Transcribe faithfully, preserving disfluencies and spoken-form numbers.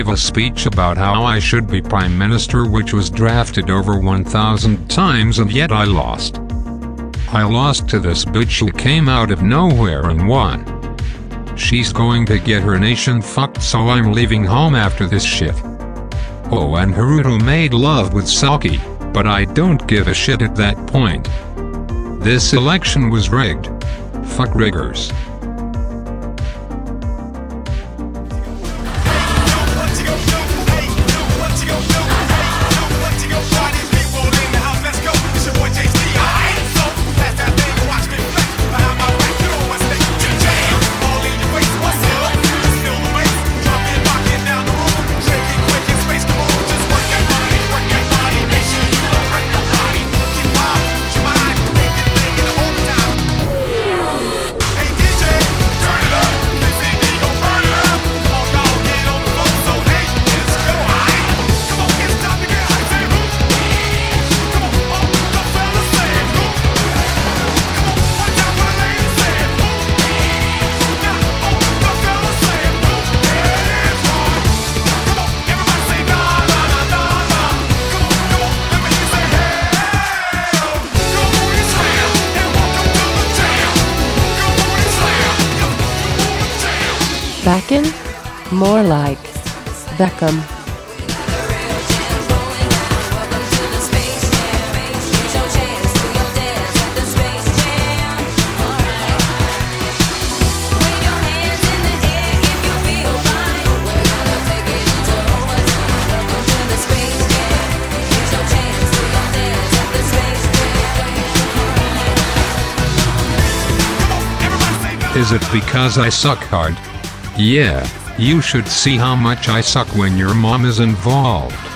a speech about how I should be Prime Minister, which was drafted over one thousand times, and yet I lost. I lost to this bitch who came out of nowhere and won. She's going to get her nation fucked, so I'm leaving home after this shit. Oh, and Haruto made love with Saki, but I don't give a shit at that point. This election was rigged. Fuck riggers. Backin'? More like Beckham. Is it because I suck hard? Yeah, you should see how much I suck when your mom is involved.